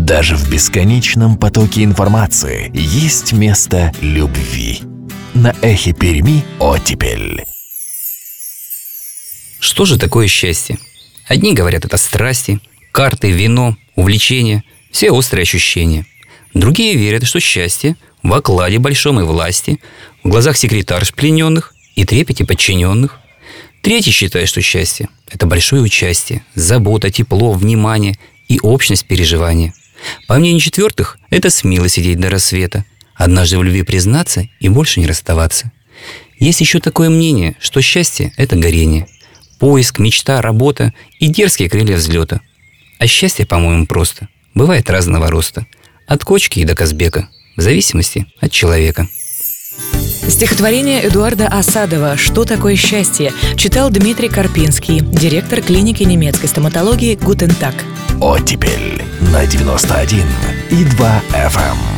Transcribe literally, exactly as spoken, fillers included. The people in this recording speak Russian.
Даже в бесконечном потоке информации есть место любви. На Эхе Перми оттепель. Что же такое счастье? Одни говорят, это страсти, карты, вино, увлечения, все острые ощущения. Другие верят, что счастье в окладе большом и власти, в глазах секретарш плененных и трепете подчиненных. Третьи считают, что счастье – это большое участие, забота, тепло, внимание и общность переживания. По мнению четвертых, это смело сидеть до рассвета, однажды в любви признаться и больше не расставаться. Есть еще такое мнение, что счастье – это горение, поиск, мечта, работа и дерзкие крылья взлета. А счастье, по-моему, просто. Бывает разного роста. От кочки и до Казбека, в зависимости от человека. Стихотворение Эдуарда Асадова «Что такое счастье» читал Дмитрий Карпинский, директор клиники немецкой стоматологии «Гутен Так». Оттепель на девяносто один и два эф эм.